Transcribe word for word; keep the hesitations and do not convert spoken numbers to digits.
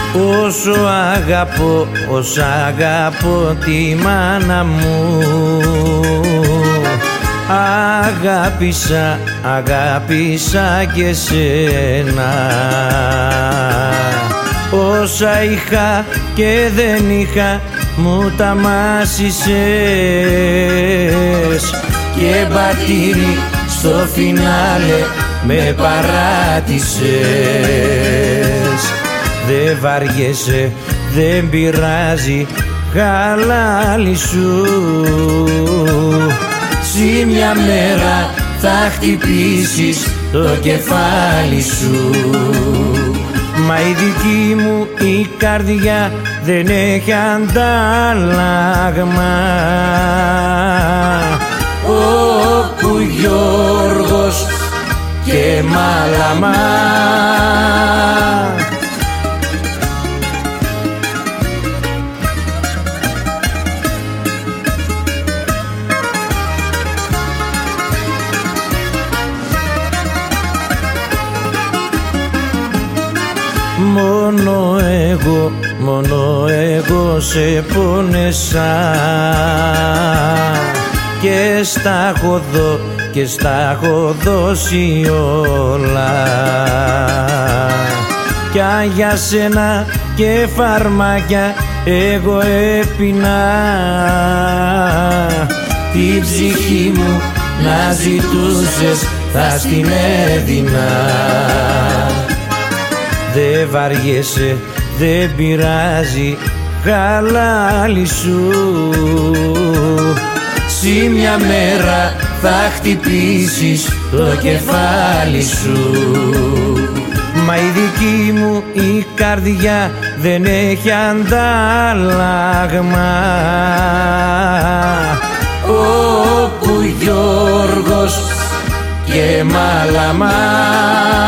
Όσο αγαπώ, όσο αγαπώ τη μάνα μου, αγάπησα, αγάπησα και σένα. Όσα είχα και δεν είχα μου τα μάσησες και μπατήρι στο φινάλε με παράτησες. Δε βαριέσαι, δεν πειράζει, χαλάλι σου. Συ μια μέρα θα χτυπήσεις το κεφάλι σου. Μα η δική μου η καρδιά δεν έχει αντάλλαγμα. Όπου Γιώργος και Μάλαμα. Μόνο εγώ, μόνο εγώ σε πόνεσα και στα έχω δω και στα έχω δώσει όλα. Κι αν για σένα και φαρμάκια εγώ έπινα, την ψυχή μου να ζητούσες θα στην έδινα. Δε βαριέσαι, δεν πειράζει, χαλάλι σου. Συ μια μέρα θα χτυπήσεις το κεφάλι σου. Μα η δική μου η καρδιά δεν έχει αντάλλαγμα. Όπου Γιώργος και Μάλαμα.